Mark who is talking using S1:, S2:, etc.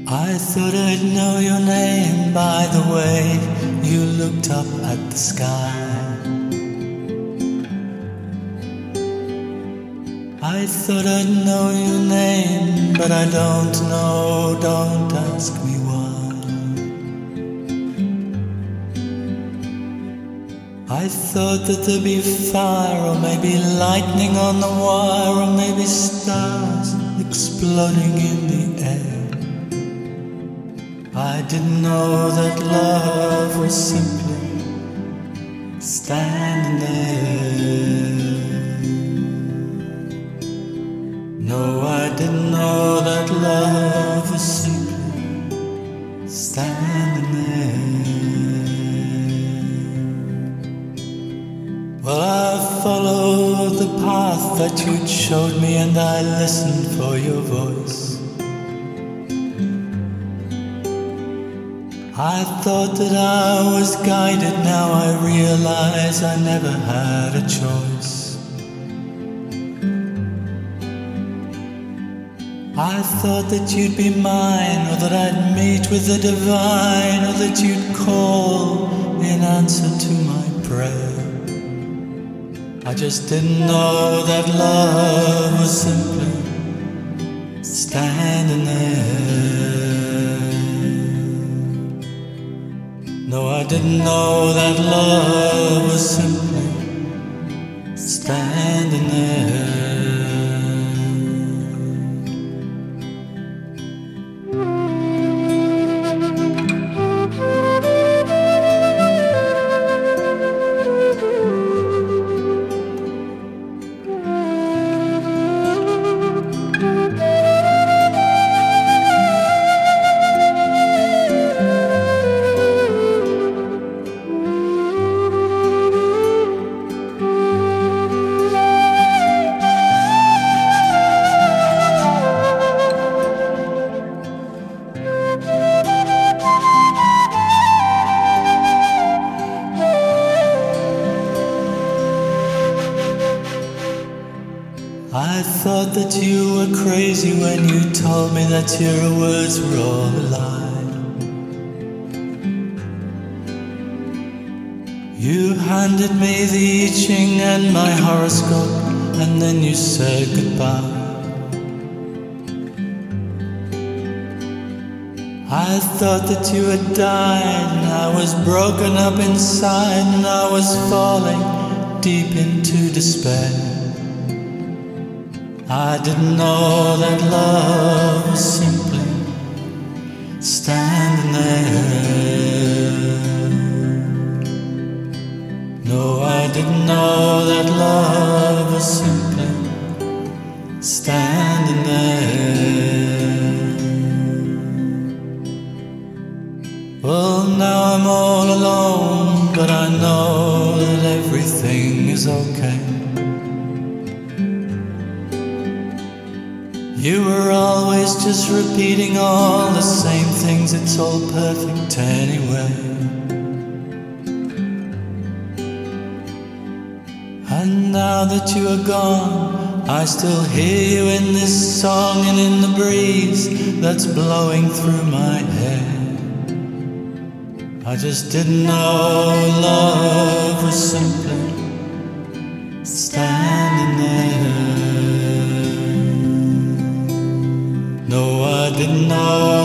S1: I thought I'd know your name by the way you looked up at the sky. I thought I'd know your name, but I don't know, don't ask me why. I thought that there'd be fire, or maybe lightning on the wire, or maybe stars exploding in the air. I didn't know that love was simply standing there. No, I didn't know that love was simply standing there. Well, I followed the path that you'd showed me, and I listened for your voice. I thought that I was guided, now I realize I never had a choice. I thought that you'd be mine, or that I'd meet with the divine, or that you'd call in answer to my prayer. I just didn't know that love was simply standing there. No, I didn't know that love was simply standing there. I thought that you were crazy when you told me that your words were all a lie. You handed me the I Ching and my horoscope, and then you said goodbye. I thought that you had died, and I was broken up inside, and I was falling deep into despair. I didn't know that love was simply standing there. No, I didn't know that love was simply standing there. Well, now I'm all alone, but I know that everything is okay. You were always just repeating all the same things, it's all perfect anyway. And now that you are gone, I still hear you in this song and in the breeze that's blowing through my hair. I just didn't know love was simply standing there. No, I didn't know